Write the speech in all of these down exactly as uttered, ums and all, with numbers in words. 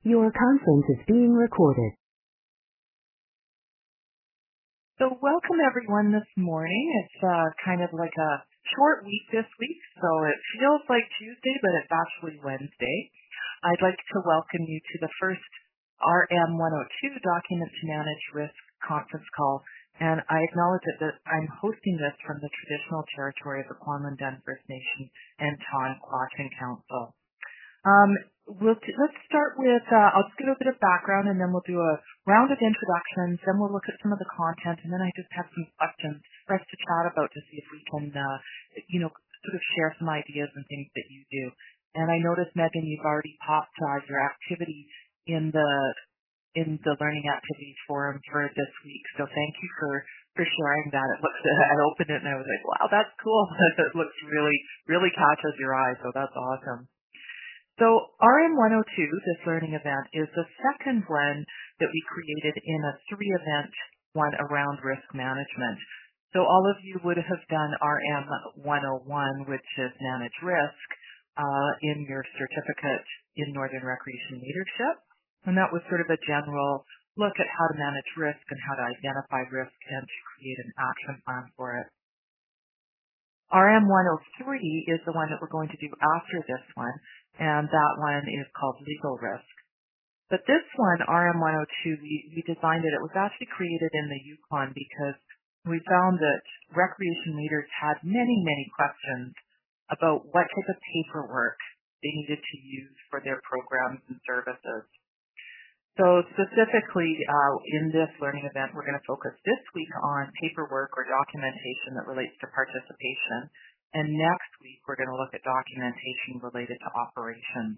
Your conference is being recorded. So welcome everyone this morning. It's uh, kind of like a short week this week, so it feels like Tuesday, but it's actually Wednesday. I'd like to welcome you to the first R M one oh two Document to Manage Risk conference call, and I acknowledge that, that I'm hosting this from the traditional territory of the Kwanlin First Nation and Tonquachen Council. Um, we'll t- let's start with, uh, I'll just give a bit of background and then we'll do a round of introductions, then we'll look at some of the content, and then I just have some questions for us to chat about to see if we can, uh, you know, sort of share some ideas and things that you do. And I noticed, Megan, you've already popped uh, your activity in the in the Learning Activities Forum for this week, so thank you for, for sharing that. It looks, I opened it and I was like, wow, that's cool. It looks really, really catches your eye, so that's awesome. So R M one oh two, this learning event, is the second one that we created in a three-event one around risk management. So all of you would have done R M one oh one, which is Manage Risk, uh, in your certificate in Northern Recreation Leadership. And that was sort of a general look at how to manage risk and how to identify risk and to create an action plan for it. R M one oh three is the one that we're going to do after this one, and that one is called Legal Risk. But this one, R M one oh two, we, we designed it, it was actually created in the Yukon because we found that recreation leaders had many, many questions about what type of paperwork they needed to use for their programs and services. So specifically, uh, in this learning event, we're going to focus this week on paperwork or documentation that relates to participation. And next week, we're going to look at documentation related to operations.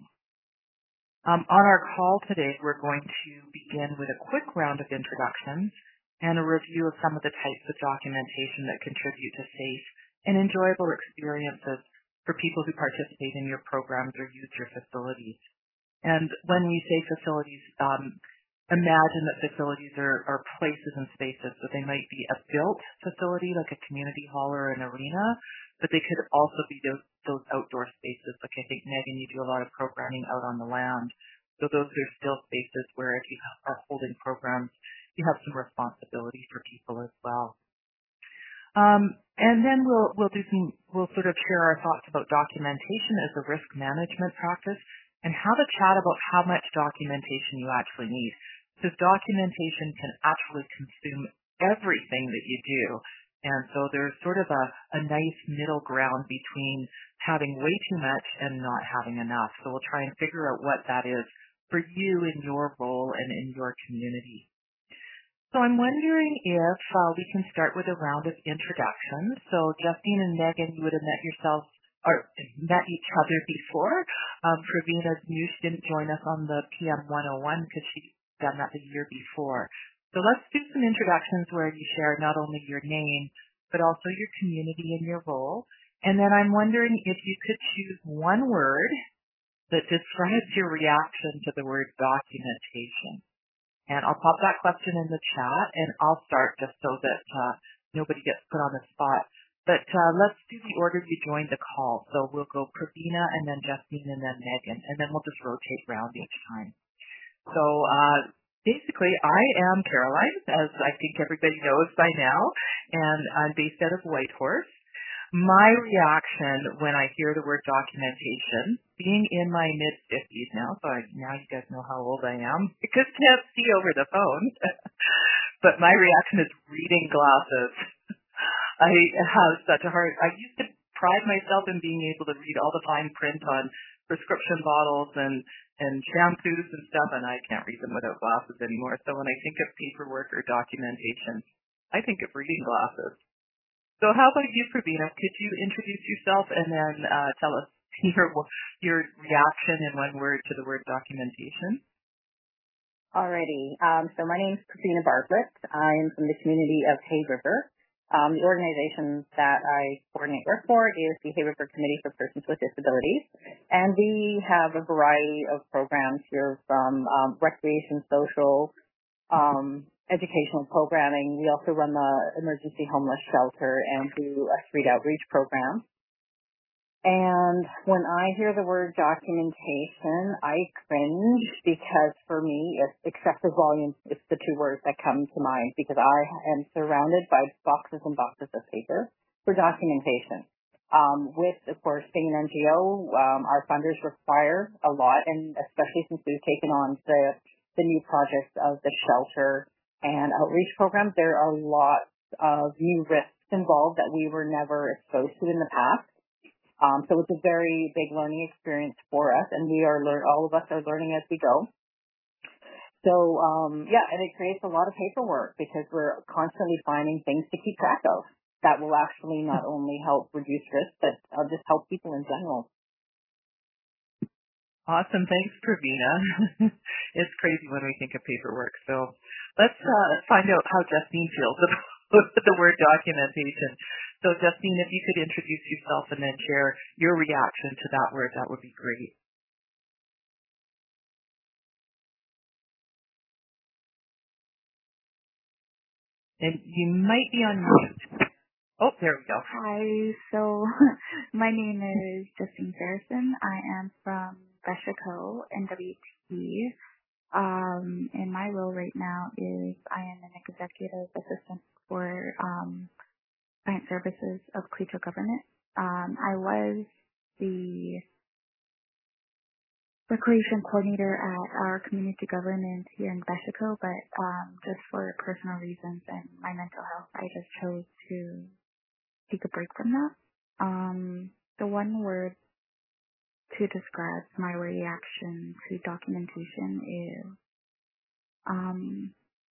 Um, on our call today, we're going to begin with a quick round of introductions and a review of some of the types of documentation that contribute to safe and enjoyable experiences for people who participate in your programs or use your facilities. And when we say facilities, um, imagine that facilities are, are places and spaces. So they might be a built facility like a community hall or an arena, but they could also be those, those outdoor spaces. Like I think, Megan, you do a lot of programming out on the land. So those are still spaces where if you are holding programs, you have some responsibility for people as well. Um, and then we'll, we'll do some, we'll sort of share our thoughts about documentation as a risk management practice, and have a chat about how much documentation you actually need. Because documentation can actually consume everything that you do. And so there's sort of a, a nice middle ground between having way too much and not having enough. So we'll try and figure out what that is for you in your role and in your community. So I'm wondering if uh, we can start with a round of introductions. So Justine and Megan, you would have met yourselves or met each other before. Um, Pravina new, she didn't join us on the P M one oh one because she'd done that the year before. So let's do some introductions where you share not only your name, but also your community and your role. And then I'm wondering if you could choose one word that describes your reaction to the word documentation. And I'll pop that question in the chat, and I'll start just so that uh, nobody gets put on the spot. But uh, let's do the order you joined the call. So we'll go Pravina and then Justine and then Megan, and then we'll just rotate around each time. So uh, basically, I am Caroline, as I think everybody knows by now, and I'm based out of Whitehorse. My reaction when I hear the word documentation, being in my mid-fifties now, so I, now you guys know how old I am, because you can't see over the phone, but my reaction is reading glasses. I have such a hard, I used to pride myself in being able to read all the fine print on prescription bottles and, and shampoos and stuff, and I can't read them without glasses anymore. So when I think of paperwork or documentation, I think of reading glasses. So how about you, Pravina? Could you introduce yourself and then uh, tell us your, your reaction in one word to the word documentation? Alrighty. Um, so my name is Pravina Bartlett. I'm from the community of Hay River. Um, the organization that I coordinate work for is the Hay River Committee for Persons with Disabilities, and we have a variety of programs here from um, recreation, social, um, educational programming. We also run the emergency homeless shelter and do a street outreach program. And when I hear the word documentation, I cringe because for me, it's excessive volume. It's the two words that come to mind because I am surrounded by boxes and boxes of paper for documentation. Um, with, of course, being an N G O, um, our funders require a lot, and especially since we've taken on the, the new projects of the shelter and outreach programs, there are lots of new risks involved that we were never exposed to in the past. Um, so it's a very big learning experience for us, and we are learn. All of us are learning as we go. So um, yeah, and it creates a lot of paperwork because we're constantly finding things to keep track of that will actually not only help reduce risk, but uh, just help people in general. Awesome. Thanks, Pravina. It's crazy when we think of paperwork. So let's uh, find out how Justine feels about the word documentation. So Justine, if you could introduce yourself and then share your reaction to that word, that would be great. And you might be on mute. Oh, there we go. Hi, so my name is Justine Saracen. I am from Beshico, N W T. Um, and my role right now is I am an executive assistant for um, client services of Cleto Government. Um, I was the recreation coordinator at our community government here in Beshico, but um, just for personal reasons and my mental health, I just chose to take a break from that. Um, the one word to describe my reaction to documentation is um,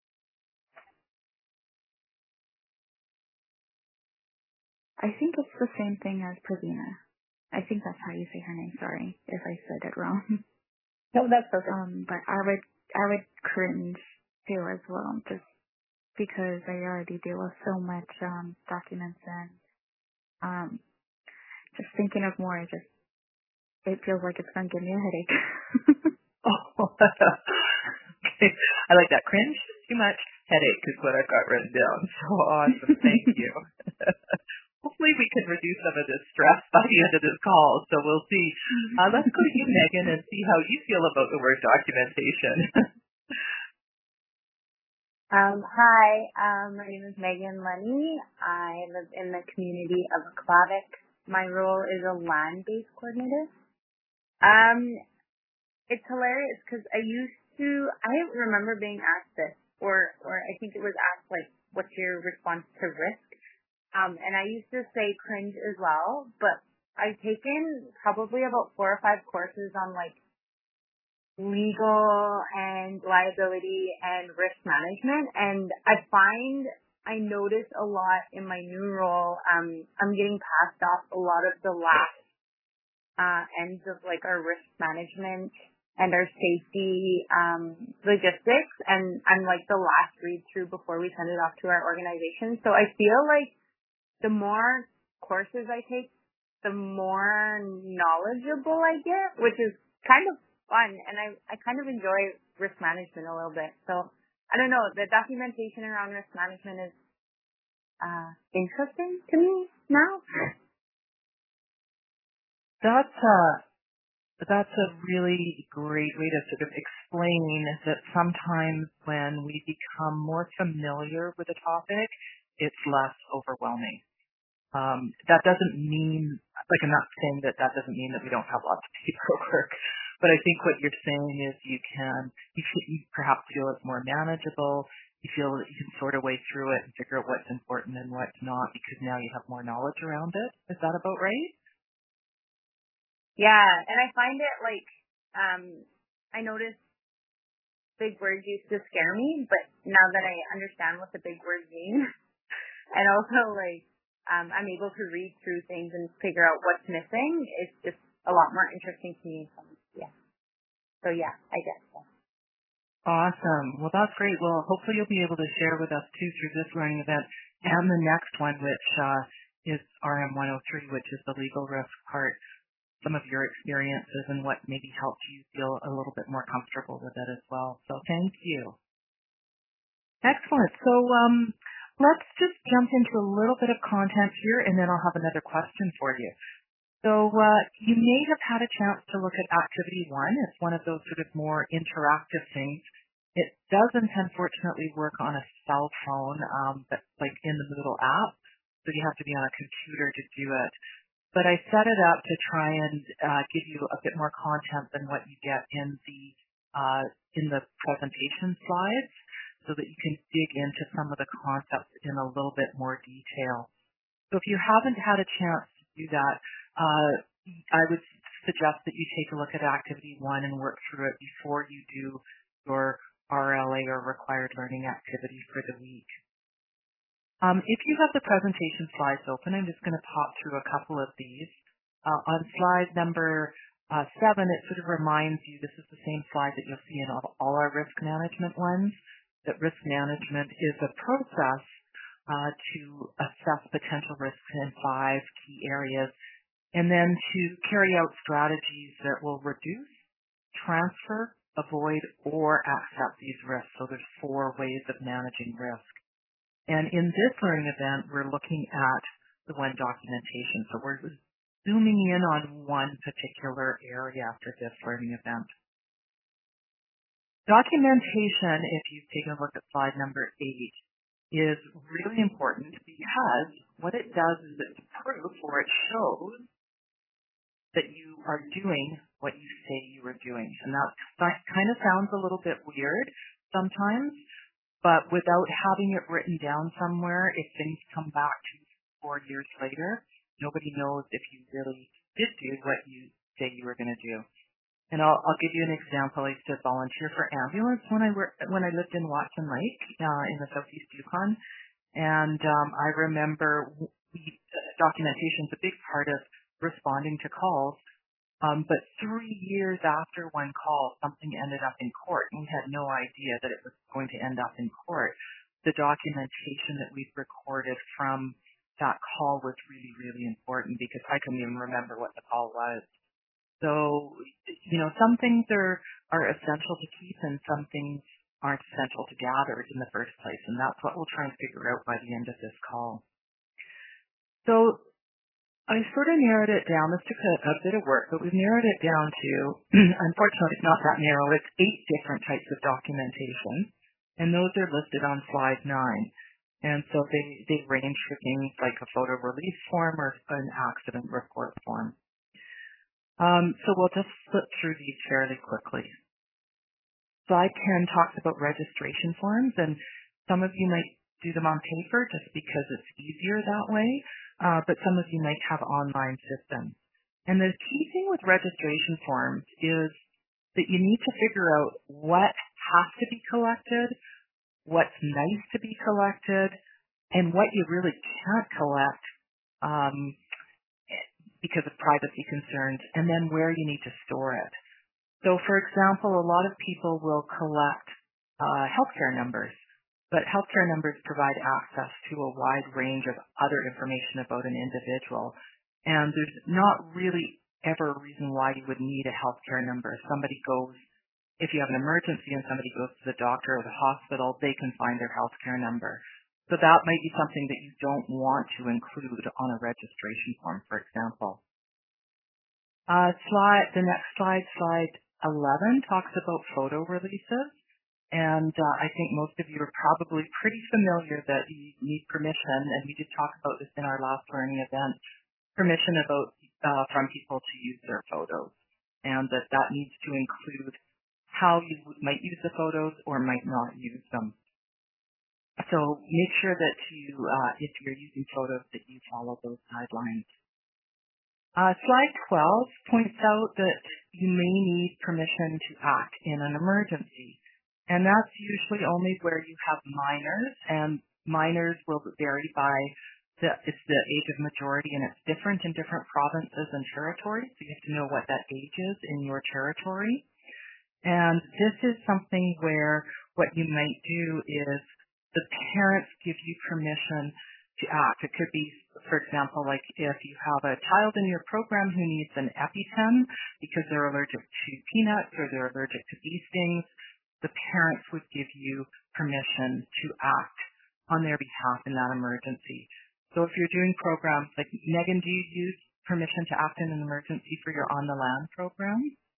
I think it's the same thing as Pravina. I think that's how you say her name. Sorry if I said it wrong. No, that's perfect. Um, but I would I would cringe too as well, just because I already deal with so much um documents and um just thinking of more. It just it feels like it's gonna give me a headache. Oh, okay. I like that. Cringe too much. Headache is what I've got written down. So awesome. Thank you. Hopefully we can reduce some of this stress by the end of this call. So we'll see. Uh, let's go to you, Megan, and see how you feel about the word documentation. um, hi, um, my name is Megan Lenny. I live in the community of Aklavik. My role is a land-based coordinator. Um, it's hilarious because I used to, I don't remember being asked this, or, or I think it was asked, like, what's your response to risk? Um, and I used to say cringe as well, but I've taken probably about four or five courses on like legal and liability and risk management. And I find I notice a lot in my new role. Um, I'm getting passed off a lot of the last uh, ends of like our risk management and our safety um, logistics. And I'm like the last read through before we send it off to our organization. So I feel like the more courses I take, the more knowledgeable I get, which is kind of fun. And I, I kind of enjoy risk management a little bit. So I don't know, the documentation around risk management is uh, interesting to me now. That's a, that's a really great way to sort of explain that sometimes when we become more familiar with a topic, it's less overwhelming. Um, that doesn't mean, like I'm not saying that that doesn't mean that we don't have lots of paperwork, but I think what you're saying is you can, you, feel, you perhaps feel it's more manageable, you feel that you can sort of way through it and figure out what's important and what's not because now you have more knowledge around it. Is that about right? Yeah, and I find it like, um, I notice big words used to scare me, but now that I understand what the big words mean, and also like, Um, I'm able to read through things and figure out what's missing. It's just a lot more interesting to me. Yeah. So yeah, I guess so. Awesome. Well, that's great. Well, hopefully you'll be able to share with us too through this learning event and the next one, which uh, is R M one oh three, which is the legal risk part, some of your experiences and what maybe helped you feel a little bit more comfortable with it as well. So thank you. Excellent. So um, let's just jump into a little bit of content here, and then I'll have another question for you. So uh, you may have had a chance to look at Activity one. It's one of those sort of more interactive things. It doesn't, unfortunately, work on a cell phone, um, but like in the Moodle app, so you have to be on a computer to do it. But I set it up to try and uh, give you a bit more content than what you get in the uh, in the presentation slides, so that you can dig into some of the concepts in a little bit more detail. So if you haven't had a chance to do that, uh, I would suggest that you take a look at Activity one and work through it before you do your R L A or required learning activity for the week. Um, if you have the presentation slides open, I'm just going to pop through a couple of these. Uh, on slide number uh, seven, it sort of reminds you, this is the same slide that you'll see in all, all our risk management ones, that risk management is a process uh, to assess potential risks in five key areas, and then to carry out strategies that will reduce, transfer, avoid, or accept these risks. So there's four ways of managing risk. And in this learning event, we're looking at the one documentation. So we're zooming in on one particular area after this learning event. Documentation, if you've taken a look at slide number eight, is really important because what it does is it's proof, or it shows that you are doing what you say you are doing. And that kind of sounds a little bit weird sometimes, but without having it written down somewhere, if things come back two, four years later, nobody knows if you really did do what you say you were going to do. And I'll, I'll give you an example. I used to volunteer for ambulance when I worked, when I lived in Watson Lake uh, in the southeast Yukon. And um, I remember we, uh, documentation is a big part of responding to calls. Um, but three years after one call, something ended up in court, and we had no idea that it was going to end up in court. The documentation that we've recorded from that call was really, really important because I couldn't even remember what the call was. So, you know, some things are, are essential to keep and some things aren't essential to gather in the first place, and that's what we'll try and figure out by the end of this call. So I sort of narrowed it down. This took a, a bit of work, but we've narrowed it down to, unfortunately, it's not that narrow. It's eight different types of documentation, and those are listed on slide nine. And so they, they range for things like a photo release form or an accident report form. Um, so we'll just flip through these fairly quickly. Slide ten talks about registration forms, and some of you might do them on paper just because it's easier that way, uh, but some of you might have online systems. And the key thing with registration forms is that you need to figure out what has to be collected, what's nice to be collected, and what you really can't collect um, because of privacy concerns, and then where you need to store it. So, for example, a lot of people will collect uh, healthcare numbers, but healthcare numbers provide access to a wide range of other information about an individual, and there's not really ever a reason why you would need a healthcare number. If somebody goes, if you have an emergency and somebody goes to the doctor or the hospital, they can find their healthcare number. So that might be something that you don't want to include on a registration form, for example. Uh, slide, the next slide, slide eleven, talks about photo releases. And uh, I think most of you are probably pretty familiar that you need permission, and we did talk about this in our last learning event, permission about uh, from people to use their photos, and that that needs to include how you might use the photos or might not use them. So make sure that you, uh, if you're using photos, that you follow those guidelines. Uh, slide twelve points out that you may need permission to act in an emergency. And that's usually only where you have minors, and minors will vary by the, it's the age of majority, and it's different in different provinces and territories, so you have to know what that age is in your territory. And this is something where what you might do is the parents give you permission to act. It could be, for example, like if you have a child in your program who needs an EpiPen because they're allergic to peanuts or they're allergic to bee stings, the parents would give you permission to act on their behalf in that emergency. So if you're doing programs like, Megan, do you use permission to act in an emergency for your On the Land program?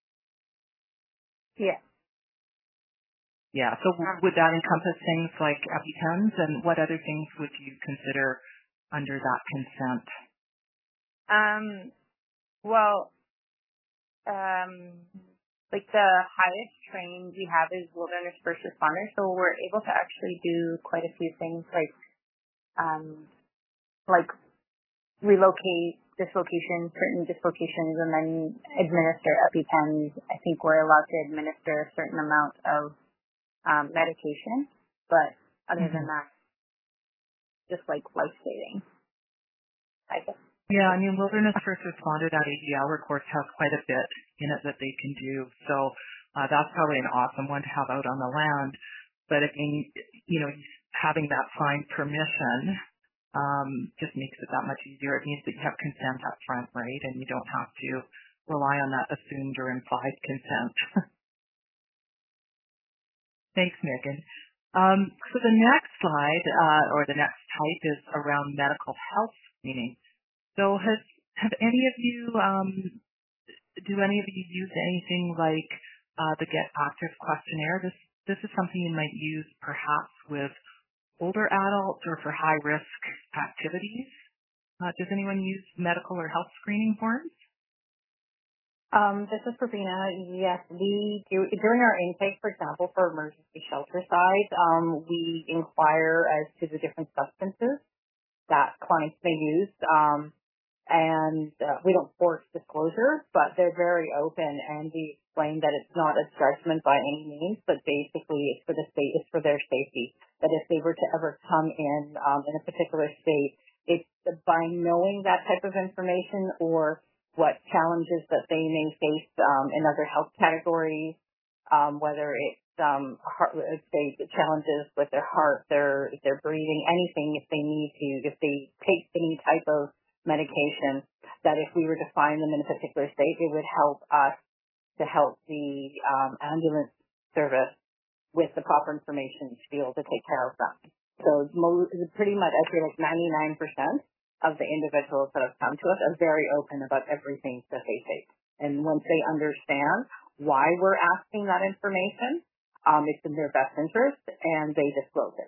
Yeah. Yeah, so would that encompass things like EpiPens, and what other things would you consider under that consent? Um, well, um, like the highest trained we have is wilderness first responders, so we're able to actually do quite a few things like, um, like relocate dislocations, certain dislocations, and then administer EpiPens. I think we're allowed to administer a certain amount of um, medication, but other mm-hmm. than that, just like life-saving, I guess. Yeah, I mean, Wilderness First Responder, that eighty hour course has quite a bit in it that they can do, so uh, that's probably an awesome one to have out on the land. But again, you know, having that signed permission um, just makes it that much easier. It means that you have consent up front, right, and you don't have to rely on that assumed or implied consent. Thanks, Megan. Um, so the next slide, uh, or the next type, is around medical health screening. So has have any of you, um, do any of you use anything like uh, the Get Active questionnaire? This this is something you might use perhaps with older adults or for high risk activities. Uh, does anyone use medical or health screening forms? Um, this is Pravina. Yes, we do. During our intake, for example, for emergency shelter side, um, we inquire as to the different substances that clients may use. Um, and uh, we don't force disclosure, but they're very open, and we explain that it's not a judgment by any means, but basically it's for the state, it's for their safety. That if they were to ever come in um, in a particular state, it's by knowing that type of information or what challenges that they may face um, in other health categories, um, whether it's um, heart, let's say challenges with their heart, their their breathing, anything. If they need to, if they take any type of medication, that if we were to find them in a particular state, it would help us to help the um, ambulance service with the proper information to be able to take care of them. So mo- pretty much, I feel like ninety-nine percent of the individuals that have come to us are very open about everything that they face. And once they understand why we're asking that information, um, it's in their best interest, and they disclose it.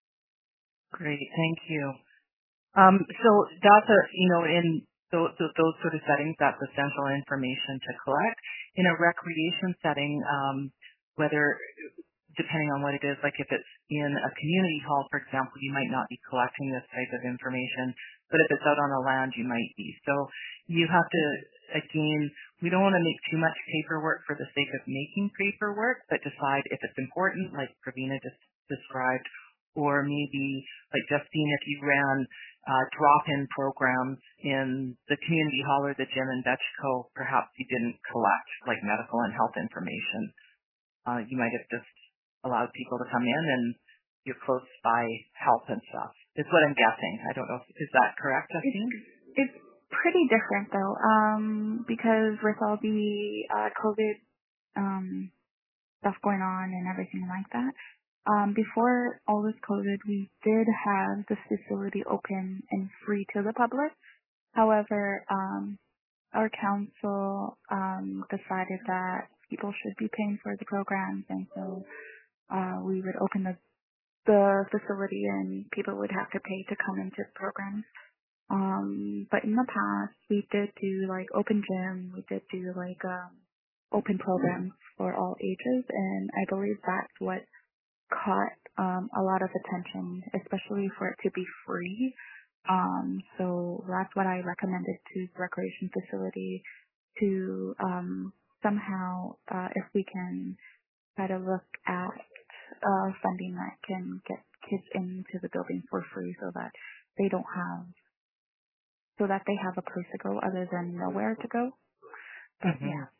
Great, thank you. Um, so that's a, you know, in those, those sort of settings, that's essential information to collect. In a recreation setting, um, whether, depending on what it is, like if it's in a community hall, for example, you might not be collecting this type of information, but if it's out on the land, you might be. So you have to, again, we don't want to make too much paperwork for the sake of making paperwork, but decide if it's important, like Pravina just described, or maybe, like Justine, if you ran uh, drop-in programs in the community hall or the gym in Betchco, perhaps you didn't collect like medical and health information. Uh, you might have just allowed people to come in and you're close by help and stuff. Is what I'm guessing. I don't know. If, is that correct, Justine? It's, it's pretty different though, um, because with all the uh, COVID um, stuff going on and everything like that, um, before all this COVID, we did have this facility open and free to the public. However, um, our council um, decided that people should be paying for the programs, and so uh, we would open the the facility and people would have to pay to come into the programs. Um, but in the past, we did do like open gym, we did do like um, open programs for all ages, and I believe that's what caught um, a lot of attention, especially for it to be free. Um, so that's what I recommended to the recreation facility to um, somehow, uh, if we can try to look at uh, funding that can get kids into the building for free so that they don't have, so that they have a place to go other than nowhere to go. But mm-hmm. yeah.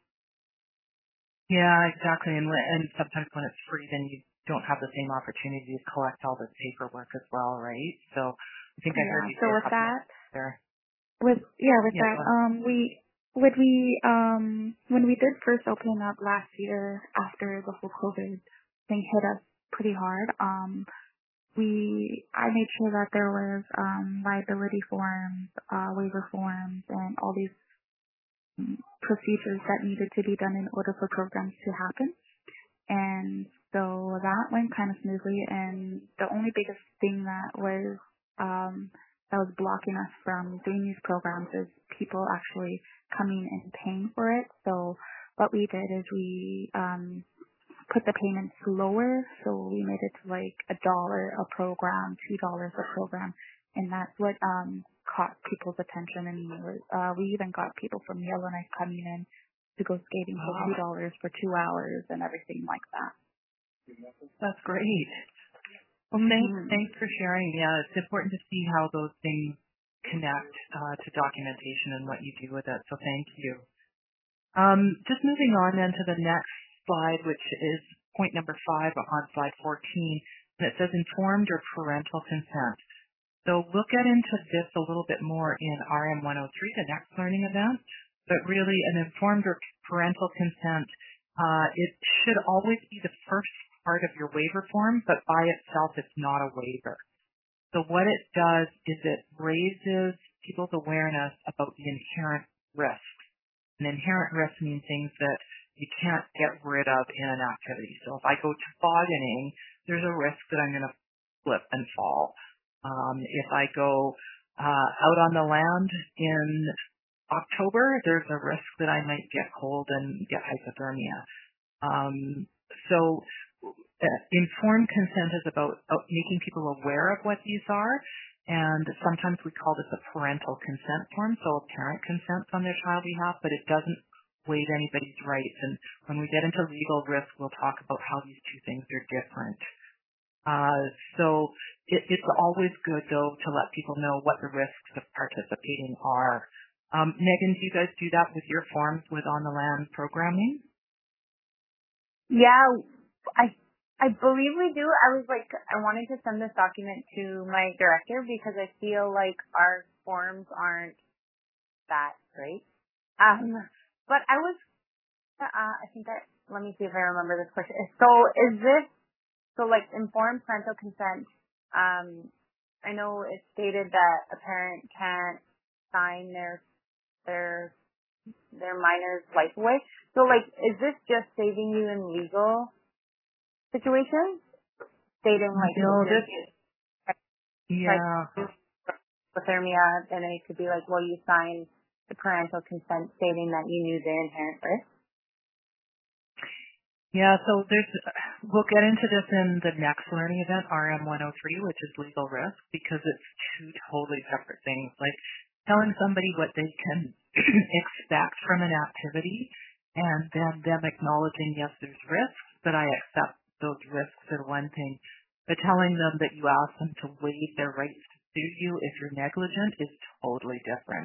Yeah, exactly. And, when- and sometimes when it's free, then you don't have the same opportunity to collect all this paperwork as well, right? So I think I yeah, heard you so say with that, there. with, yeah, with Yeah, that, um, we, when we, um, when we did first open up last year after the whole COVID thing hit us pretty hard, um, we I made sure that there was um, liability forms, uh, waiver forms, and all these mm, procedures that needed to be done in order for programs to happen. And so that went kind of smoothly. And the only biggest thing that was um, that was blocking us from doing these programs is people actually coming and paying for it. So what we did is we um, put the payments lower, so we made it to like a dollar a program, two dollars a program, and that's what um caught people's attention. And uh, we even got people from Yellowknife coming in to go skating for two dollars for two hours and everything like that. That's great. Well, thanks, Mm-hmm. thanks for sharing. Yeah, it's important to see how those things connect uh, to documentation and what you do with it. So thank you. Um, just moving on then to the next slide, which is point number five on slide fourteen, and it says informed or parental consent. So we'll get into this a little bit more in R M one oh three, the next learning event, but really an informed or parental consent, uh, it should always be the first part of your waiver form, but by itself it's not a waiver. So what it does is it raises people's awareness about the inherent risks. An inherent risk means things that you can't get rid of in an activity. So if I go tobogganing, there's a risk that I'm going to slip and fall. Um, if I go uh, out on the land in October, there's a risk that I might get cold and get hypothermia. Um, so uh, informed consent is about uh, making people aware of what these are. And sometimes we call this a parental consent form, so a parent consents on their child's behalf, but it doesn't waive anybody's rights. And when we get into legal risk, we'll talk about how these two things are different. Uh, so it, it's always good, though, to let people know what the risks of participating are. Um, Megan, do you guys do that with your forms with on the land programming? Yeah, I I believe we do. I was like, I wanted to send this document to my director because I feel like our forms aren't that great. Um, but I was, uh, I think I, let me see if I remember this question. So is this, so like informed parental consent, um, I know it's stated that a parent can't sign their, their, their minor's life away. So like, is this just saving you in legal situations? Stating like, no, this, like yeah. hypothermia, and it could be like, well, you signed the parental consent stating that you knew the inherent risk. Yeah, so there's, we'll get into this in the next learning event, R M one oh three, which is legal risk, because it's two totally separate things. Like telling somebody what they can expect from an activity, and then them acknowledging, yes, there's risks, but I accept those risks are one thing. But telling them that you ask them to waive their rights to sue you if you're negligent is totally different.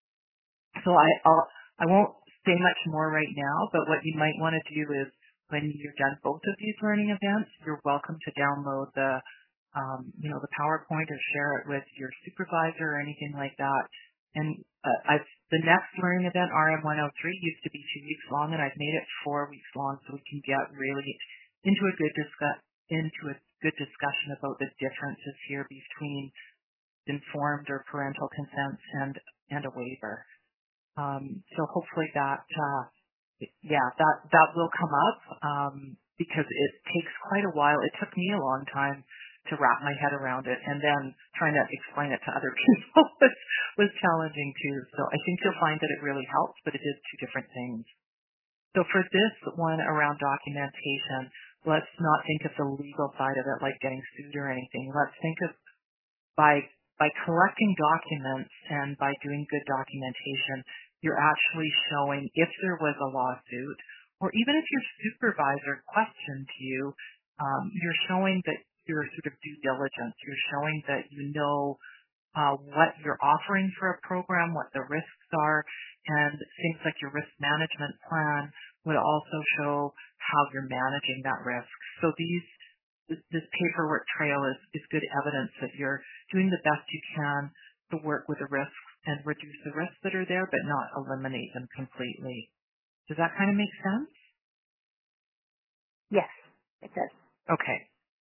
So I I'll, I won't say much more right now, but what you might want to do is when you've done both of these learning events, you're welcome to download the, um, you know, the PowerPoint or share it with your supervisor or anything like that. And uh, I've, the next learning event, R M one oh three, used to be two weeks long, and I've made it four weeks long so we can get really into a good discuss into a good discussion about the differences here between informed or parental consent and and a waiver. Um, so hopefully that, uh, yeah, that, that will come up, um, because it takes quite a while. It took me a long time to wrap my head around it, and then trying to explain it to other people was, was challenging too. So I think you'll find that it really helps, but it is two different things. So for this one around documentation, let's not think of the legal side of it like getting sued or anything. Let's think of by by collecting documents and by doing good documentation, you're actually showing if there was a lawsuit, or even if your supervisor questioned you, um, you're showing that you're sort of due diligence. You're showing that you know uh, what you're offering for a program, what the risks are, and things like your risk management plan would also show how you're managing that risk. So these this, this paperwork trail is, is good evidence that you're doing the best you can to work with the risks and reduce the risks that are there, but not eliminate them completely. Does that kind of make sense? Yes, it does. Okay.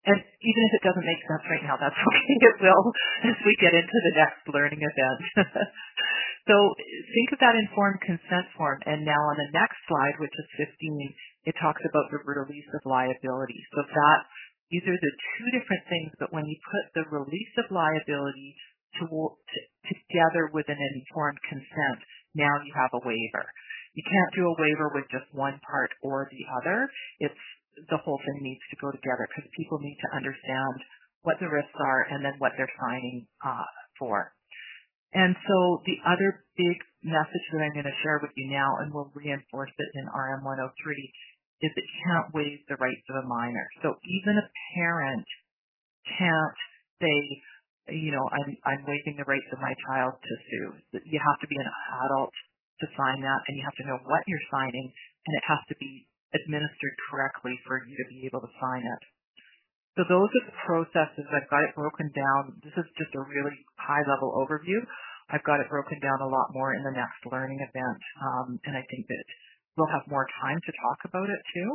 And even if it doesn't make sense right now, that's okay. It will as we get into the next learning event. So think of that informed consent form. And now on the next slide, which is fifteen, it talks about the release of liability. So that these are the two different things, but when you put the release of liability to, to, together with an informed consent, now you have a waiver. You can't do a waiver with just one part or the other. It's the whole thing needs to go together because people need to understand what the risks are and then what they're signing uh, for. And so the other big message that I'm going to share with you now, and we'll reinforce it in R M one oh three, is that you can't waive the rights of a minor. So even a parent can't say, you know, I'm, I'm waiving the rights of my child to sue. You have to be an adult to sign that, and you have to know what you're signing, and it has to be administered correctly for you to be able to sign it. So those are the processes. I've got it broken down. This is just a really high-level overview. I've got it broken down a lot more in the next learning event, um, and I think that we'll have more time to talk about it too.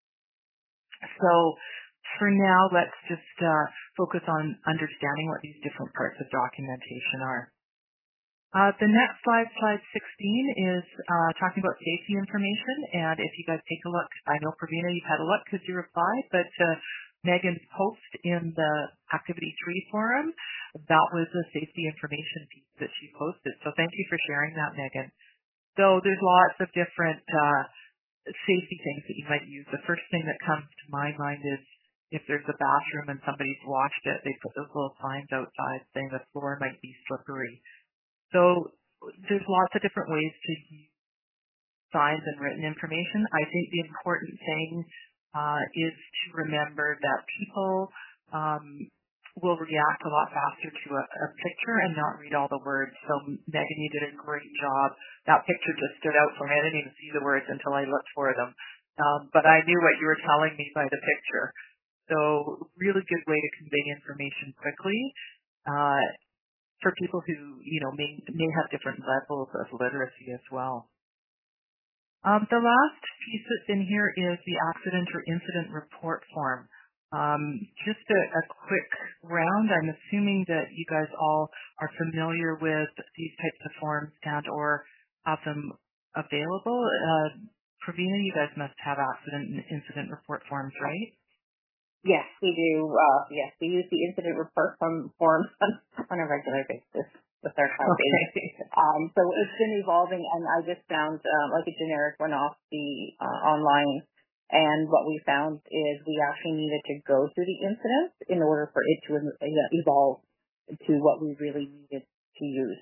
So for now, let's just uh, focus on understanding what these different parts of documentation are. Uh, the next slide, slide sixteen, is uh, talking about safety information. And if you guys take a look, I know, Pravina, you've had a look because you replied, but uh, Megan's post in the Activity three forum, that was a safety information piece that she posted. So thank you for sharing that, Megan. So there's lots of different uh, safety things that you might use. The first thing that comes to my mind is if there's a bathroom and somebody's washed it, they put those little signs outside saying the floor might be slippery. So there's lots of different ways to use signs and written information. I think the important thing uh, is to remember that people um, will react a lot faster to a, a picture and not read all the words. So Megan, you did a great job. That picture just stood out for me. I didn't even see the words until I looked for them. Um, but I knew what you were telling me by the picture. So really good way to convey information quickly. Uh, for people who, you know, may, may have different levels of literacy as well. Um, the last piece that's in here is the accident or incident report form. Um, just a, a quick round. I'm assuming that you guys all are familiar with these types of forms and or have them available. Uh, Pravina, you guys must have accident and incident report forms, right? Yes, we do. Uh, yes, we use the incident report from forms on, on a regular basis with our cloud base. Okay. Um, so it's been evolving, and I just found um, like a generic one off the uh, online. And what we found is we actually needed to go through the incident in order for it to uh, evolve to what we really needed to use.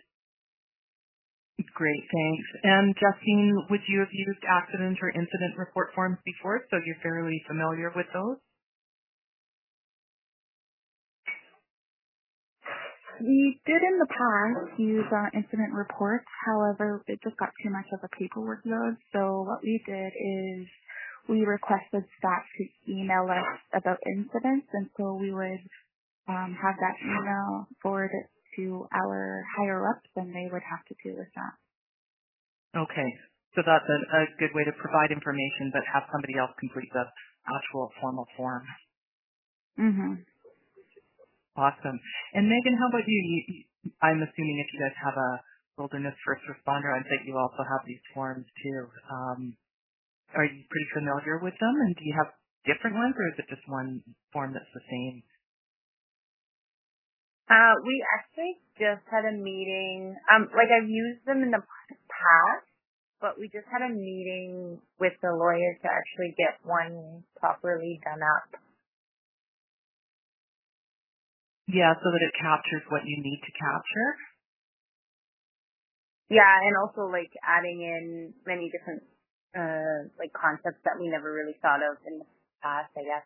Great, thanks. And Justine, would you have used accident or incident report forms before, so you're fairly familiar with those? We did in the past use uh, incident reports. However, it just got too much of a paperwork load. So what we did is we requested staff to email us about incidents, and so we would um, have that email forwarded to our higher-ups, and they would have to deal with that. Okay. So that's a, a good way to provide information, but have somebody else complete the actual formal form. Mm-hmm. Awesome. And Megan, how about you? you, you I'm assuming if you guys have a wilderness first responder, I think you also have these forms too. Um, are you pretty familiar with them? And do you have different ones, or is it just one form that's the same? Uh, we actually just had a meeting. Um, like I've used them in the past, but we just had a meeting with the lawyer to actually get one properly done up. Yeah, so that it captures what you need to capture. Yeah, and also like adding in many different uh like concepts that we never really thought of in the past, I guess.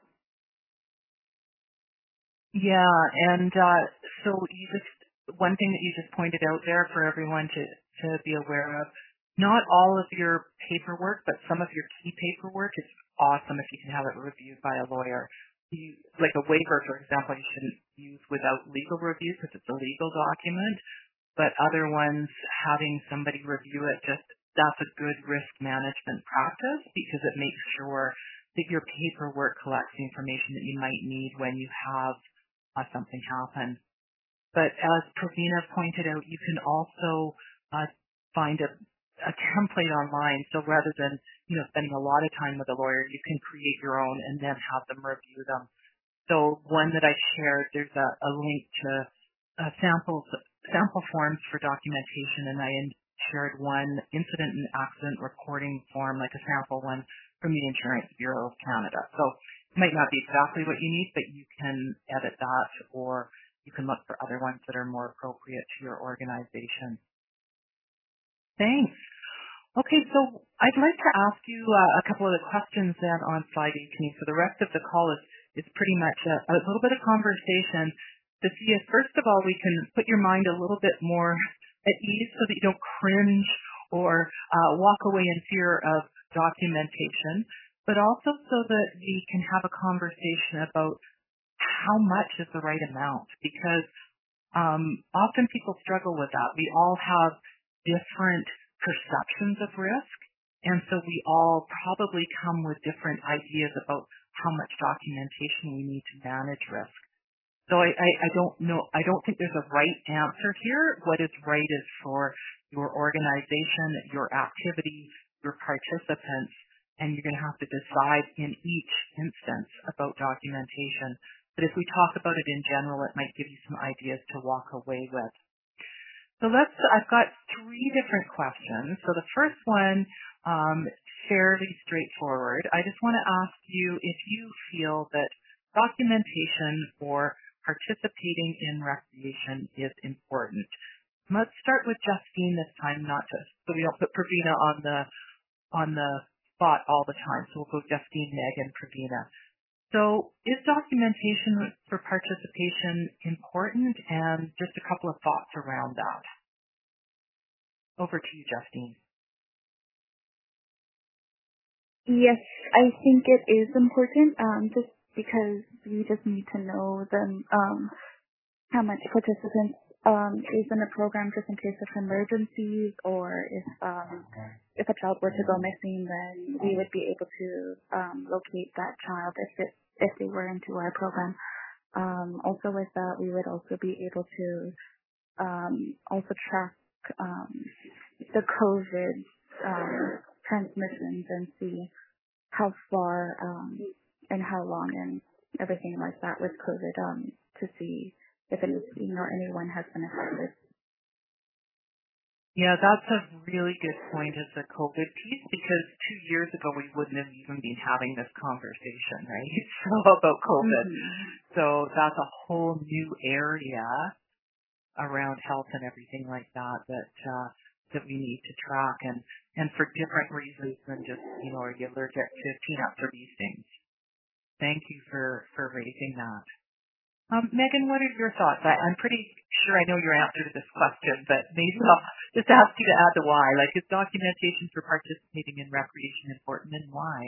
Yeah, and uh, so you just one thing that you just pointed out there for everyone to to be aware of. Not all of your paperwork, but some of your key paperwork is awesome if you can have it reviewed by a lawyer. You, like a waiver, for example, you shouldn't use without legal review because it's a legal document, but other ones, having somebody review it, just that's a good risk management practice because it makes sure that your paperwork collects the information that you might need when you have uh, something happen. But as Pravina pointed out, you can also uh, find a, a template online. So rather than you know spending a lot of time with a lawyer, you can create your own and then have them review them. So one that I shared, there's a, a link to uh, samples, sample forms for documentation, and I shared one incident and accident reporting form, like a sample one from the Insurance Bureau of Canada. So it might not be exactly what you need, but you can edit that, or you can look for other ones that are more appropriate to your organization. Thanks. Okay, so I'd like to ask you uh, a couple of the questions then on slide eighteen. So the rest of the call is, is pretty much a, a little bit of conversation to see if, first of all, we can put your mind a little bit more at ease so that you don't cringe or uh, walk away in fear of documentation, but also so that we can have a conversation about how much is the right amount, because um, often people struggle with that. We all have different perceptions of risk, and so we all probably come with different ideas about how much documentation we need to manage risk. So I, I, I don't know, I don't think there's a right answer here. What is right is for your organization, your activity, your participants, and you're going to have to decide in each instance about documentation. But if we talk about it in general, it might give you some ideas to walk away with. So let's, I've got three different questions. So the first one, um, fairly straightforward. I just want to ask you if you feel that documentation for participating in recreation is important. Let's start with Justine this time, not just, so we don't put Pravina on the, on the spot all the time. So we'll go Justine, Megan, Pravina. So is documentation for participation important, and just a couple of thoughts around that? Over to you, Justine. Yes, I think it is important, um, just because you just need to know the, um, how much participants um, is in the program just in case of emergencies, or if um, if a child were to go missing, then we would be able to um, locate that child if it if they were into our program. Um, also with that, we would also be able to um, also track um, the COVID um, transmissions and see how far um, and how long and everything like that with COVID um, to see if anything or anyone has been affected. Yeah, that's a really good point as the COVID piece, because two years ago we wouldn't have even been having this conversation, right? So about COVID. Mm-hmm. So that's a whole new area around health and everything like that that uh, that we need to track, and and for different reasons than just, you know, are you allergic to peanuts or these things. Thank you for for raising that. Um, Megan, what are your thoughts? I, I'm pretty sure I know your answer to this question, but maybe I'll just ask you to add the why. Like, is documentation for participating in recreation important, and why?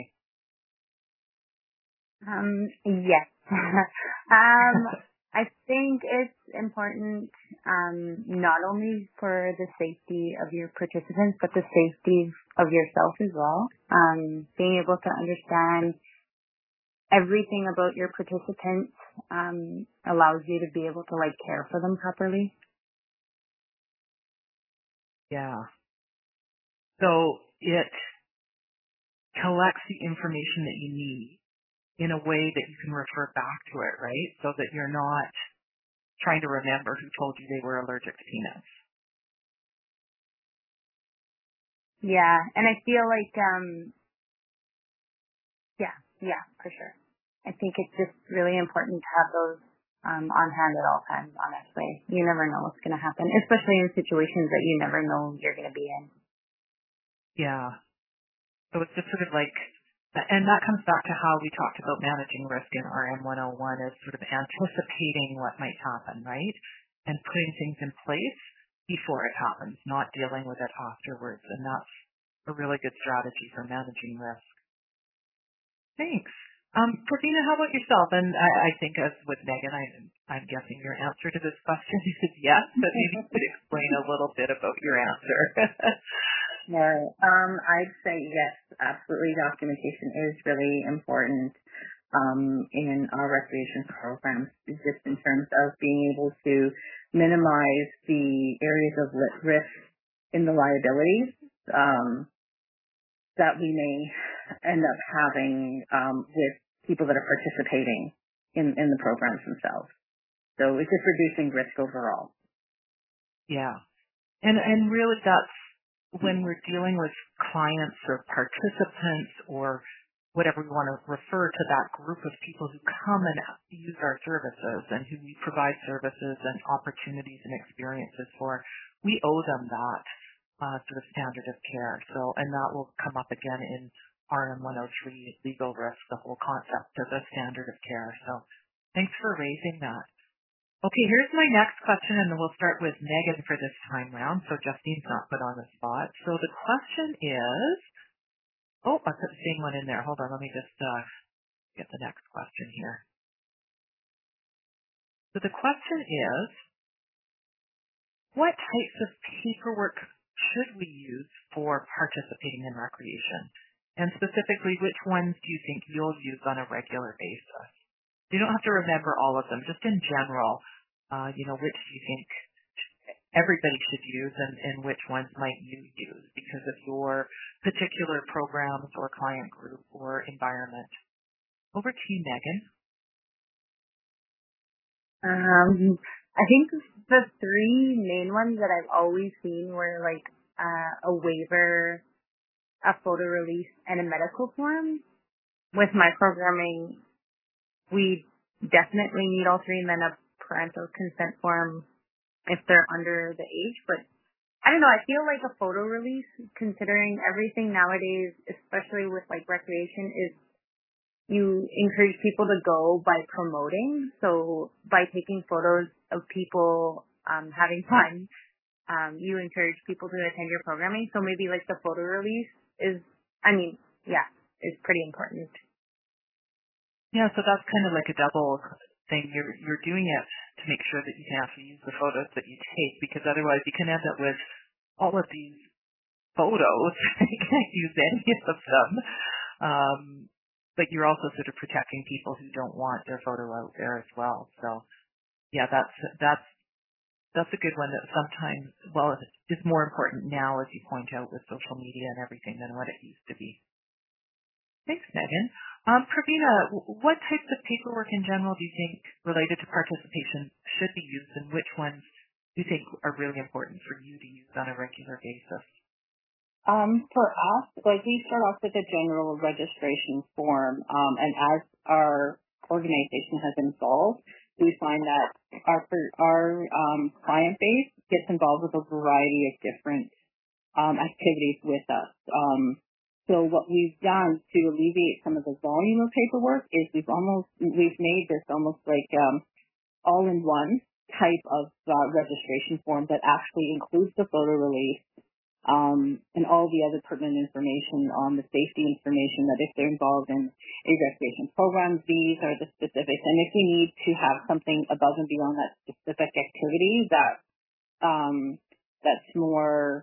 Um, yes. um, I think it's important um, not only for the safety of your participants, but the safety of yourself as well. Um, being able to understand everything about your participants um, allows you to be able to like care for them properly. Yeah. So it collects the information that you need in a way that you can refer back to it, right? So that you're not trying to remember who told you they were allergic to peanuts. Yeah, and I feel like, um, yeah, yeah, for sure. I think it's just really important to have those um, on hand at all times, honestly. You never know what's going to happen, especially in situations that you never know you're going to be in. Yeah. So it's just sort of like, and that comes back to how we talked about managing risk in R M one oh one, is sort of anticipating what might happen, right? And putting things in place before it happens, not dealing with it afterwards. And that's a really good strategy for managing risk. Thanks. Um, Pravina, how about yourself? And I, I think, as with Megan, I, I'm guessing your answer to this question is yes, but maybe you could explain a little bit about your answer. Right. Um, I'd say yes, absolutely. Documentation is really important um, in our recreation programs, just in terms of being able to minimize the areas of li- risk in the liabilities um, that we may end up having um, with people that are participating in, in the programs themselves. So it's just reducing risk overall. Yeah. And and really that's when we're dealing with clients or participants or whatever we want to refer to that group of people who come and use our services and who we provide services and opportunities and experiences for, we owe them that uh, sort of standard of care. So, and that will come up again in R M one oh three legal risk, the whole concept of a standard of care. So thanks for raising that. Okay, here's my next question, and then we'll start with Megan for this time round, so Justine's not put on the spot. So the question is, oh, I put the same one in there. Hold on, let me just uh, get the next question here. So the question is, what types of paperwork should we use for participating in recreation? And specifically, which ones do you think you'll use on a regular basis? You don't have to remember all of them, just in general, uh, you know, which do you think everybody should use and, and which ones might you use because of your particular programs or client group or environment? Over to you, Megan. Um, I think the three main ones that I've always seen were like uh, a waiver, a photo release, and a medical form. With my programming, we definitely need all three, and then a parental consent form if they're under the age. But I don't know, I feel like a photo release, considering everything nowadays, especially with like recreation, is you encourage people to go by promoting. So by taking photos of people um, having fun, um, you encourage people to attend your programming. So maybe like the photo release is, I mean, yeah, is pretty important. Yeah, so that's kind of like a double thing. You're you're doing it to make sure that you can actually use the photos that you take, because otherwise you can end up with all of these photos. You can't use any of them. Um, but you're also sort of protecting people who don't want their photo out there as well. So yeah, that's that's that's a good one that sometimes, well, is more important now, as you point out, with social media and everything than what it used to be. Thanks, Megan. Um, Pravina, what types of paperwork in general do you think related to participation should be used, and which ones do you think are really important for you to use on a regular basis? Um, for us, like we start off with a general registration form, um, and as our organization has evolved, we find that our our um, client base gets involved with a variety of different um, activities with us. Um, So what we've done to alleviate some of the volume of paperwork is we've almost, we've made this almost like um, all-in-one type of uh, registration form that actually includes the photo release um, and all the other pertinent information on the safety information that if they're involved in a recreation program, these are the specifics. And if we need to have something above and beyond that specific activity that um, that's more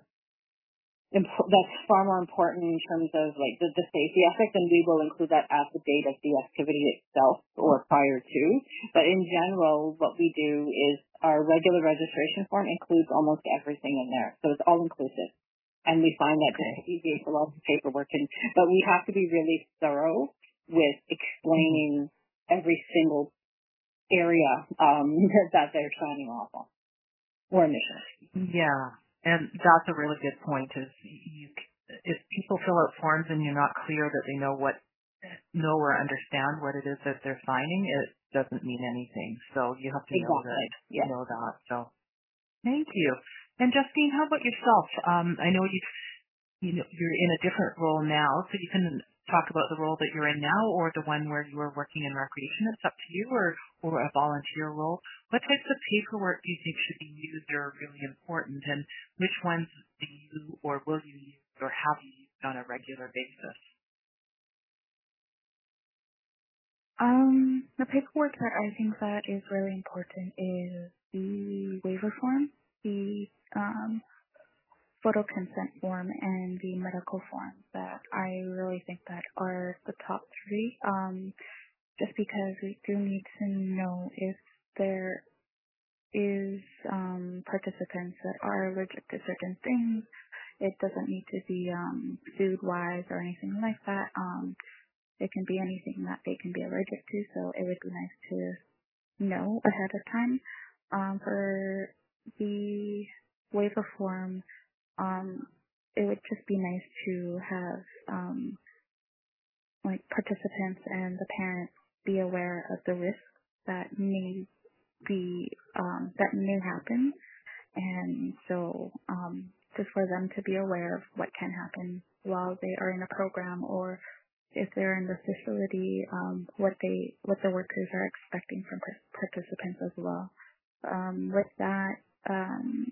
Imp- that's far more important in terms of like the, the safety aspect, and we will include that at the date of the activity itself or prior to. But in general, what we do is our regular registration form includes almost everything in there, so it's all inclusive. And we find that Okay. it alleviates a lot of paperwork, and but we have to be really thorough with explaining every single area um, that they're signing off on or initially. Yeah. And that's a really good point. Is you, if people fill out forms and you're not clear that they know what, know or understand what it is that they're signing, it doesn't mean anything. So you have to Exactly. know that. Yeah. Know that. So thank you. And Justine, how about yourself? Um, I know you, you know, you're in a different role now, so you can talk about the role that you're in now, or the one where you are working in recreation. It's up to you, or or a volunteer role. What types of paperwork do you think should be used or are really important, and which ones do you or will you use or have you used on a regular basis? Um, the paperwork that I think that is really important is the waiver form, the um, photo consent form and the medical form that I really think that are the top three. Um, just because we do need to know if there is um, participants that are allergic to certain things. It doesn't need to be um, food-wise or anything like that. Um, it can be anything that they can be allergic to, so it would be nice to know ahead of time. Um, for the waiver form, um, it would just be nice to have um, like participants and the parents be aware of the risks that may be um, that may happen, and so um, just for them to be aware of what can happen while they are in a program, or if they're in the facility, um, what they what the workers are expecting from par- participants as well. Um, with that, um,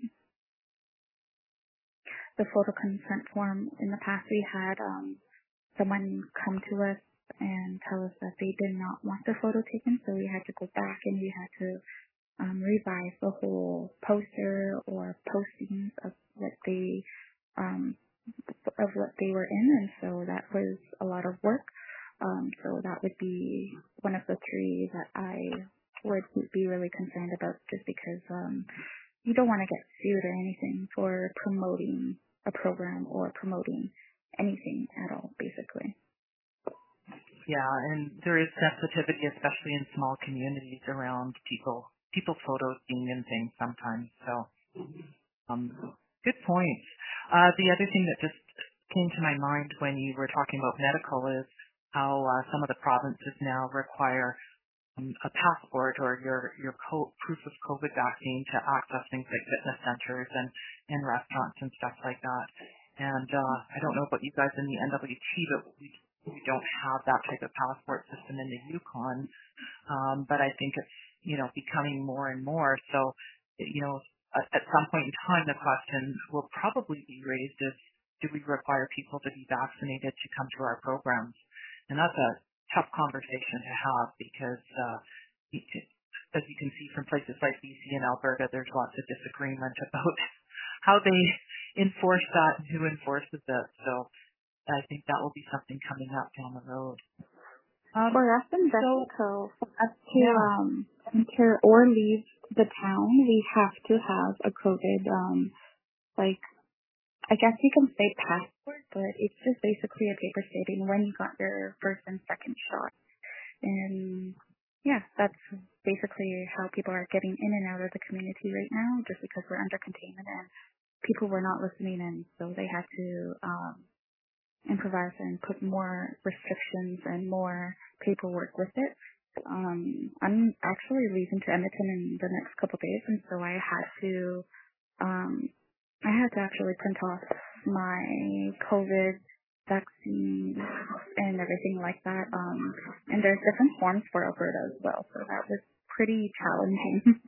the photo consent form, in the past we had um, someone come to us and tell us that they did not want the photo taken, so we had to go back and we had to um, revise the whole poster or postings of what they um, of what they were in, and so that was a lot of work. Um, so that would be one of the three that I would be really concerned about, just because um, you don't want to get sued or anything for promoting a program or promoting anything at all, basically. Yeah, and there is sensitivity, especially in small communities, around people people photos being in things sometimes. So, um, good points. Uh, the other thing that just came to my mind when you were talking about medical is how uh, some of the provinces now require um, a passport or your your co- proof of COVID vaccine to access things like fitness centers and and restaurants and stuff like that. And uh, I don't know about you guys in the N W T, but we we don't have that type of passport system in the Yukon. Um, but I think it's, you know, becoming more and more. So, you know, at, at some point in time, the question will probably be raised is, do we require people to be vaccinated to come to our programs? And that's a tough conversation to have because, uh, as you can see from places like B C and Alberta, there's lots of disagreement about how they enforce that and who enforces it. So I think that will be something coming up down the road. Um, for us in Mexico, for us to yeah. um, enter or leave the town, we have to have a COVID, um, like, I guess you can say passport, but it's just basically a paper stating when you got your first and second shot. And yeah, that's basically how people are getting in and out of the community right now, just because we're under containment and people were not listening in, so they had to um, improvise and put more restrictions and more paperwork with it. Um, I'm actually leaving to Edmonton in the next couple of days, and so I had to, um, I had to actually print off my COVID vaccine and everything like that. Um, and there's different forms for Alberta as well, so that was pretty challenging.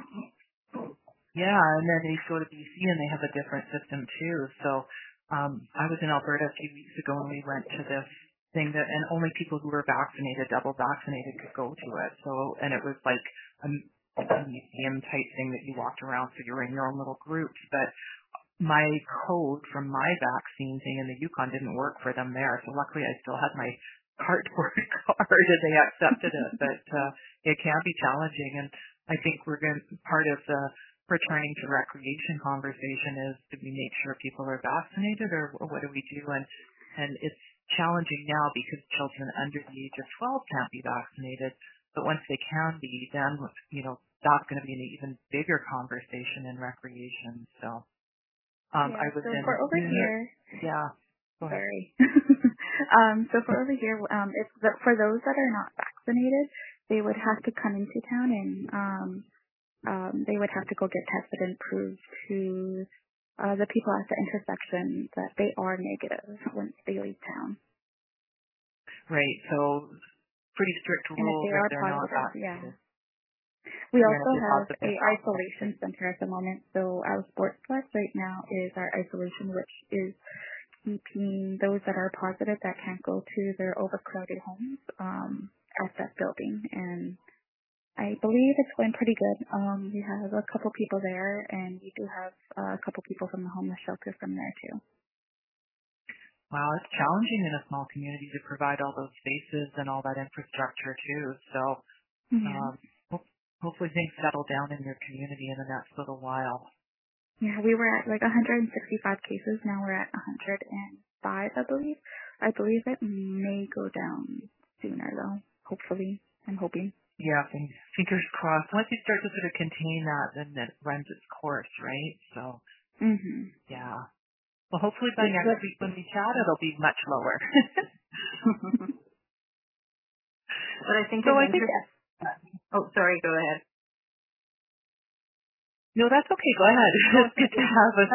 Yeah, and then they go to B C and they have a different system too. So um, I was in Alberta a few weeks ago and we went to this thing that, and only people who were vaccinated, double vaccinated, could go to it. So, and it was like a, a museum type thing that you walked around, so you were in your own little groups. But my code from my vaccine thing in the Yukon didn't work for them there. So luckily I still had my cardboard card and they accepted it. But uh, it can be challenging, and I think we're going to, part of the returning to recreation conversation is, do we make sure people are vaccinated, or, or what do we do? And and it's challenging now because children under the age of twelve can't be vaccinated, but once they can be, then, you know, that's going to be an even bigger conversation in recreation. So um, yeah, I was so in for over New here, yeah. Go ahead. Sorry. um, so for over here, um, if the, for those that are not vaccinated, they would have to come into town and um, um, they would have to go get tested and prove to uh, the people at the intersection that they are negative once they leave town. Right. So pretty strict rules and if they if are they're not positive, vaccinated. yeah. We They're also have positive. a isolation center at the moment. So our sports flex right now is our isolation, which is keeping those that are positive that can't go to their overcrowded homes um, at that building. And I believe it's going pretty good. Um, we have a couple people there, and we do have uh, a couple people from the homeless shelter from there too. Wow, it's challenging in a small community to provide all those spaces and all that infrastructure too. So Yeah. um, ho- hopefully things settle down in your community in the next little while. Yeah, we were at like one hundred sixty-five cases. Now we're at one hundred five, I believe. I believe it may go down sooner though. Hopefully, I'm hoping. Yeah, fing- fingers crossed. Once you start to sort of contain that, then it runs its course, right? So, Mhm. yeah. Well, hopefully by next week when we chat, it'll be much lower. But I think so it's I think. interesting. Oh, sorry. Go ahead. No, that's okay. Go ahead. It's good to have us.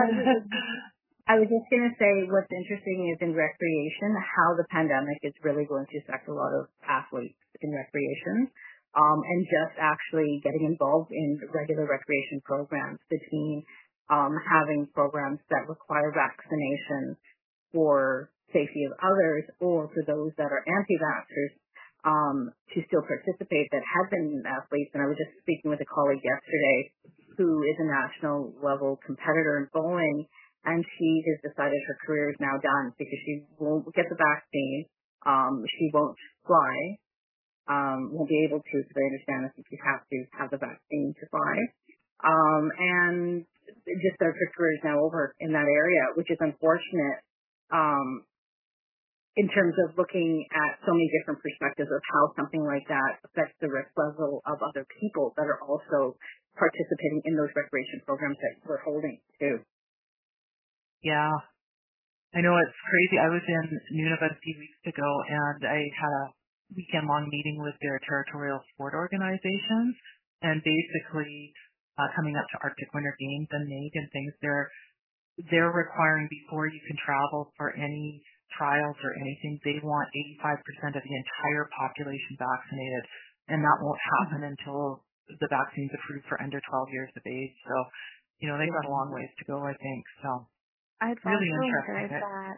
I was just going to say what's interesting is in recreation, how the pandemic is really going to affect a lot of athletes in recreation. Um, and just actually getting involved in regular recreation programs between um, having programs that require vaccination for safety of others or for those that are anti-vaxxers um, to still participate that have been athletes. And I was just speaking with a colleague yesterday who is a national level competitor in bowling, and she has decided her career is now done because she won't get the vaccine. Um, she won't fly, um, won't be able to, because I understand that you have to have the vaccine to fly. Um, and just that her career is now over in that area, which is unfortunate. Um, in terms of looking at so many different perspectives of how something like that affects the risk level of other people that are also participating in those recreation programs that we're holding too. Yeah, I know it's crazy. I was in Nunavut a few weeks ago, and I had a weekend-long meeting with their territorial sport organizations, and basically uh, coming up to Arctic Winter Games and N A I G and things, they're they're requiring before you can travel for any trials or anything, they want eighty-five percent of the entire population vaccinated, and that won't happen until the vaccine's approved for under twelve years of age. So, you know, they've got a long ways to go, I think. So, I've really also interesting. heard that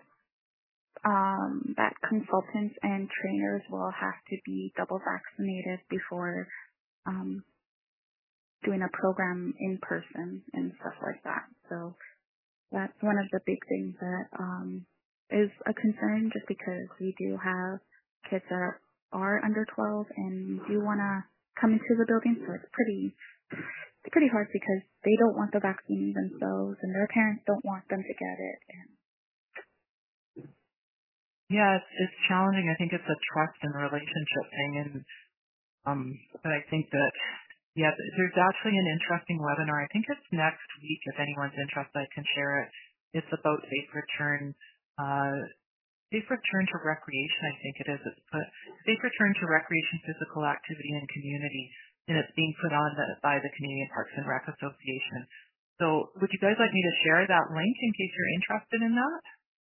um, that consultants and trainers will have to be double vaccinated before um, doing a program in person and stuff like that. So that's one of the big things that um, is a concern, just because we do have kids that are under twelve and do want to come into the building. So it's pretty, it's pretty hard because they don't want the vaccine themselves, and their parents don't want them to get it. And Yeah, it's, it's challenging. I think it's a trust and relationship thing, and um, but I think that yeah, there's actually an interesting webinar. I think it's next week. If anyone's interested, I can share it. It's about safe return, uh, safe return to recreation. I think it is. It's put safe return to recreation, physical activity, and community, and it's being put on the, by the Canadian Parks and Rec Association. So, would you guys like me to share that link in case you're interested in that?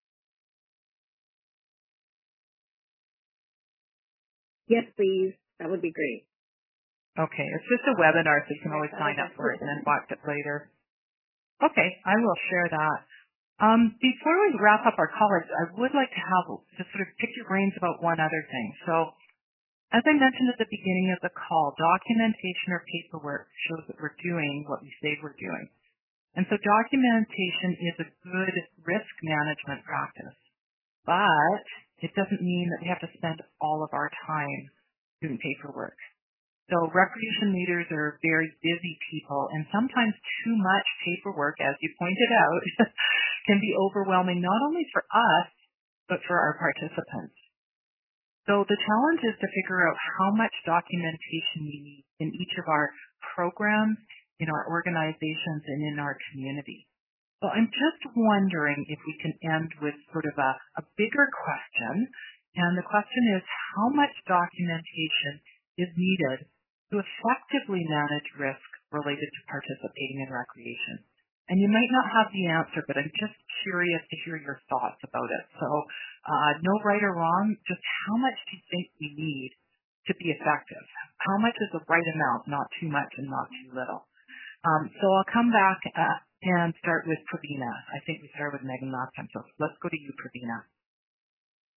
Yes, please. That would be great. Okay, it's just a webinar, so you can always sign up for it and then watch it later. Okay, I will share that. Um, before we wrap up our college, I would like to have to sort of pick your brains about one other thing. So, as I mentioned at the beginning of the call, documentation or paperwork shows that we're doing what we say we're doing. And so documentation is a good risk management practice, but it doesn't mean that we have to spend all of our time doing paperwork. So recreation leaders are very busy people, and sometimes too much paperwork, as you pointed out, can be overwhelming not only for us, but for our participants. So the challenge is to figure out how much documentation we need in each of our programs, in our organizations, and in our community. So I'm just wondering if we can end with sort of a, a bigger question, and the question is, how much documentation is needed to effectively manage risk related to participating in recreation? And you might not have the answer, but I'm just curious to hear your thoughts about it. So uh, no right or wrong, just how much do you think we need to be effective? How much is the right amount, not too much and not too little? Um, so I'll come back uh, and start with Pravina. I think we started with Megan last time, so let's go to you, Pravina.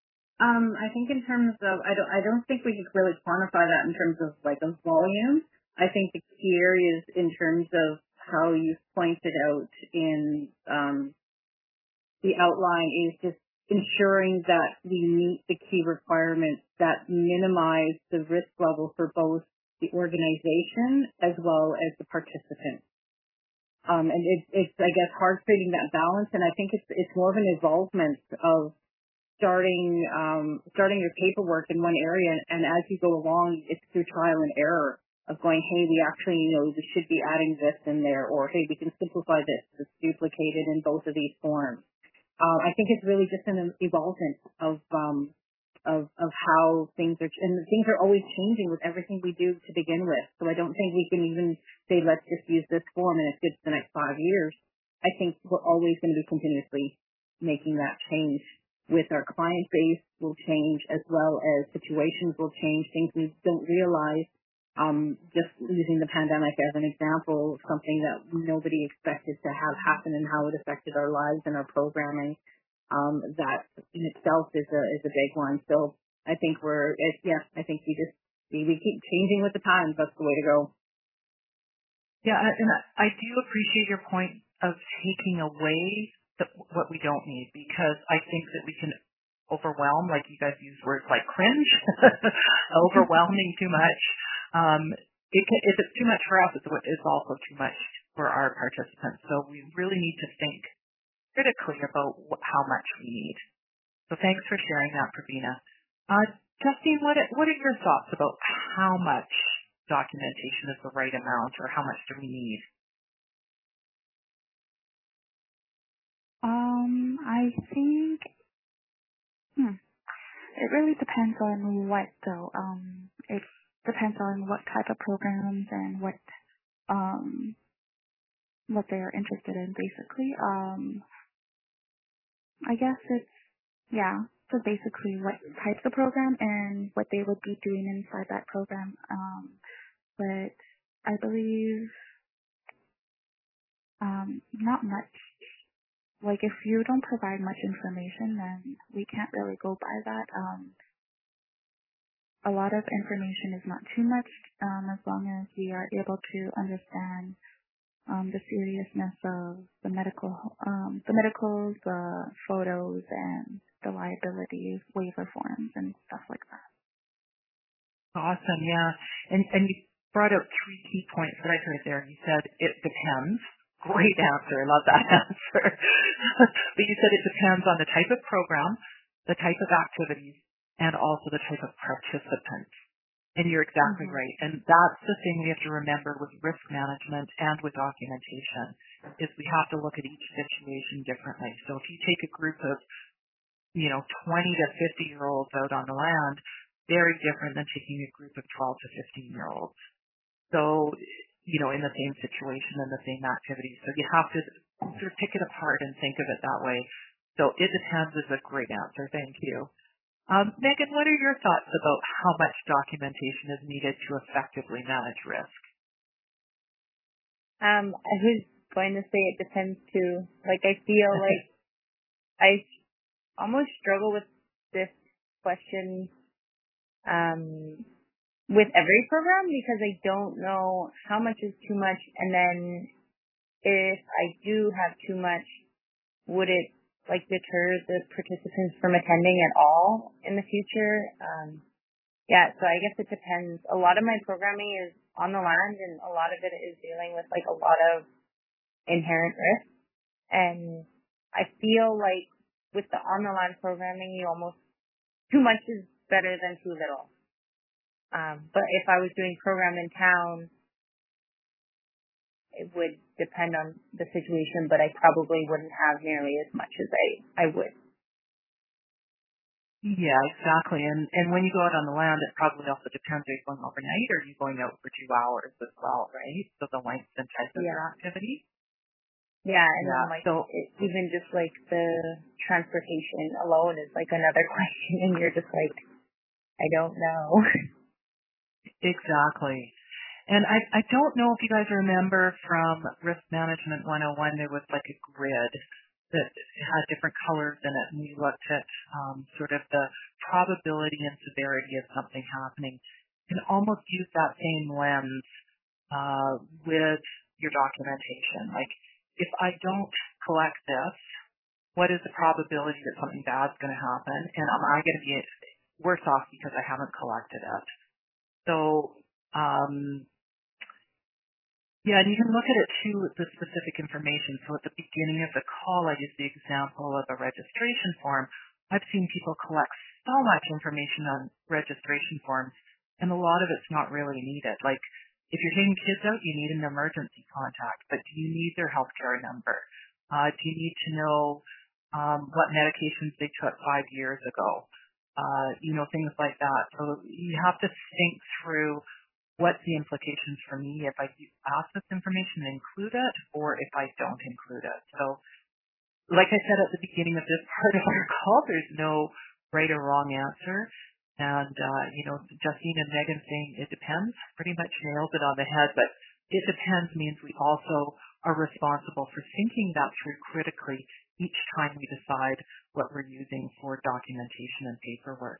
Um, I think in terms of, I don't, I don't think we could really quantify that in terms of like a volume. I think the key areas in terms of how you pointed out in um, the outline is just ensuring that we meet the key requirements that minimize the risk level for both the organization as well as the participants. Um, and it, it's, I guess, hard creating that balance, and I think it's it's more of an involvement of starting um, starting your paperwork in one area, and, and as you go along, it's through trial and error of going, hey, we actually, you know, we should be adding this in there, or hey, we can simplify this. It's duplicated in both of these forms. Uh, I think it's really just an evolvement of um, of of how things are, and things are always changing with everything we do to begin with. So I don't think we can even say let's just use this form and it's good for the next five years. I think we're always going to be continuously making that change. With our client base will change, as well as situations will change. Things we don't realize. Um, just using the pandemic as an example, something that nobody expected to have happen and how it affected our lives and our programming. Um, that in itself is a is a big one. So I think we're it, yeah. I think we just we, we keep changing with the times. That's the way to go. Yeah, and I do appreciate your point of taking away the, what we don't need, because I think that we can overwhelm, like you guys use words like cringe, overwhelming too much. Um, it can, if it's too much for us, it's, it's also too much for our participants. So we really need to think critically about what, how much we need. So thanks for sharing that, Pravina. Uh, Justine, what what are your thoughts about how much documentation is the right amount, or how much do we need? Um, I think hmm, it really depends on what though. Um, it depends on what type of programs and what um what they are interested in, basically. Um, I guess it's yeah. So basically, what types of program and what they would be doing inside that program. Um, but I believe um not much. Like, if you don't provide much information, then we can't really go by that. Um, a lot of information is not too much, um, as long as we are able to understand um, the seriousness of the medical, um, the medicals, the photos, and the liability waiver forms and stuff like that. Awesome, yeah. And and you brought out three key points that I heard there. You said it depends. Great answer. I love that answer. But you said it depends on the type of program, the type of activities, and also the type of participants. And you're exactly Mm-hmm. right. And that's the thing we have to remember with risk management and with documentation, is we have to look at each situation differently. So if you take a group of, you know, twenty to fifty year olds out on the land, very different than taking a group of twelve to fifteen year olds. So, you know, in the same situation and the same activities. So you have to sort of pick it apart and think of it that way. So it depends is a great answer. Thank you. Um, Megan, what are your thoughts about how much documentation is needed to effectively manage risk? Um, I was going to say it depends too. Like, I feel like I almost struggle with this question um, with every program, because I don't know how much is too much, and then if I do have too much, would it like deter the participants from attending at all in the future? Um, yeah, so I guess it depends. A lot of my programming is on the land, and a lot of it is dealing with like a lot of inherent risk. And I feel like with the on the land programming, you almost too much is better than too little. Um, but if I was doing program in town, it would depend on the situation, but I probably wouldn't have nearly as much as I, I would. Yeah, exactly. And and when you go out on the land, it probably also depends. Are you going overnight, or are you going out for two hours as well, right? So the length and type of Yeah. your activity. Yeah, and Yeah. then like So it, even just like the transportation alone is like another question, and you're just like, I don't know. exactly. And I I don't know if you guys remember from Risk Management one oh one, there was like a grid that had different colors in it, and we looked at um, sort of the probability and severity of something happening. You can almost use that same lens uh, with your documentation. Like, if I don't collect this, what is the probability that something bad's going to happen? And am I going to be worse off because I haven't collected it? So, um, yeah, and you can look at it too with the specific information. So at the beginning of the call, I used the example of a registration form. I've seen people collect so much information on registration forms, and a lot of it's not really needed. Like, if you're taking kids out, you need an emergency contact, but do you need their healthcare number? Uh, do you need to know um, what medications they took five years ago? Uh, you know, things like that. So you have to think through what's the implications for me if I ask this information and include it, or if I don't include it. So, like I said at the beginning of this part of our call, there's no right or wrong answer. And, uh, you know, Justine and Megan saying it depends pretty much nails it on the head, but it depends means we also are responsible for thinking that through critically each time we decide what we're using for documentation and paperwork.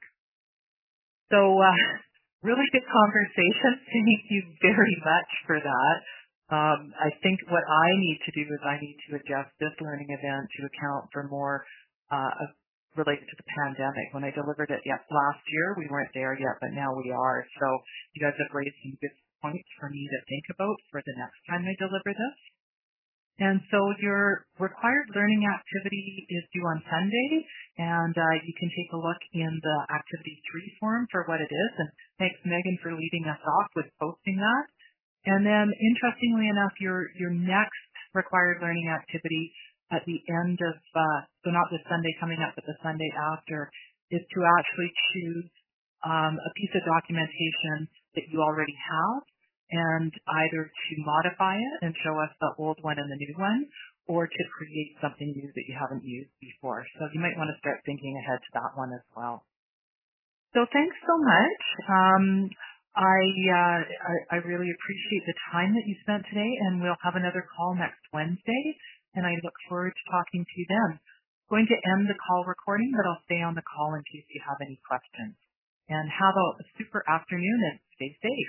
So, uh, really good conversation. Thank you very much for that. Um, I think what I need to do is I need to adjust this learning event to account for more uh, of related to the pandemic. When I delivered it yet last year, we weren't there yet, but now we are. So you guys have raised some good points for me to think about for the next time I deliver this. And so your required learning activity is due on Sunday, and uh, you can take a look in the activity three form for what it is. And thanks, Megan, for leading us off with posting that. And then, interestingly enough, your your next required learning activity at the end of, uh, so not this Sunday coming up, but the Sunday after, is to actually choose um, a piece of documentation that you already have, and either to modify it and show us the old one and the new one, or to create something new that you haven't used before. So you might want to start thinking ahead to that one as well. So thanks so much. Um, I, uh, I I really appreciate the time that you spent today, and we'll have another call next Wednesday, and I look forward to talking to you then. I'm going to end the call recording, but I'll stay on the call in case you have any questions. And have a super afternoon and stay safe.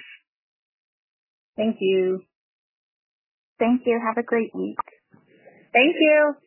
Thank you. Thank you. Have a great week. Thank you.